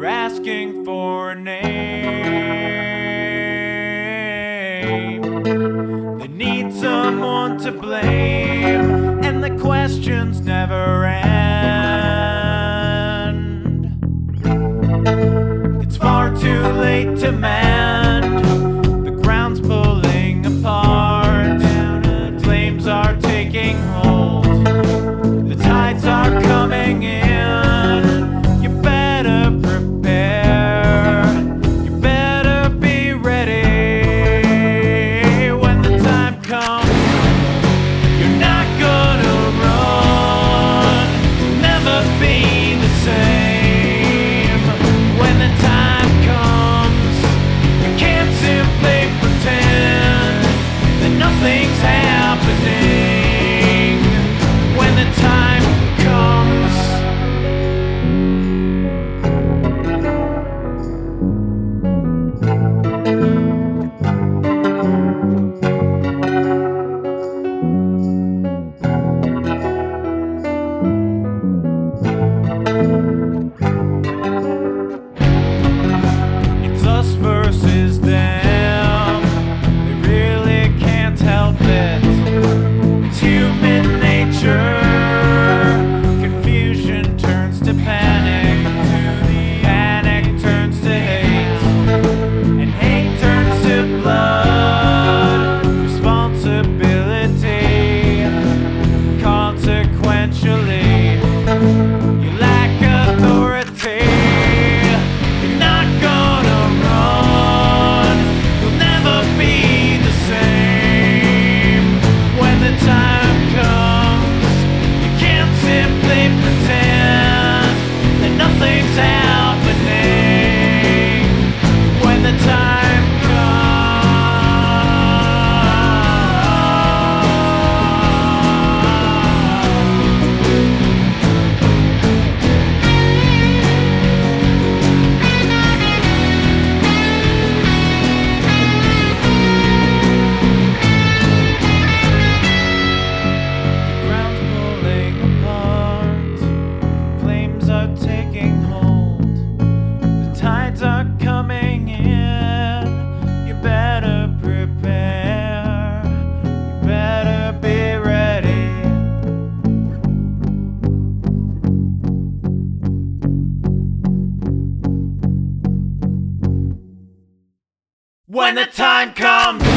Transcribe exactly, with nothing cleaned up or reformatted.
They're asking for a name. They need someone to blame, and the questions never end. It's far too late to mend. The ground's pulling apart. Flames are taking hold. The tides are coming in. You better prepare. You better be ready when the time comes. You're not gonna run, never be the same. When the time comes, you can't simply pretend that nothing's happening. When the time comes, it's us versus them. They really can't help it. It's human nature. Confusion turns to panic. Panic turns to hate. And hate turns to blood. Responsibility. Consequentially, you lack authority. You're not gonna run. You'll never be the same. When the time comes, you can't simply pretend that nothing's happening. When the time taking hold, the tides are coming in. You better prepare, you better be ready. When the time comes.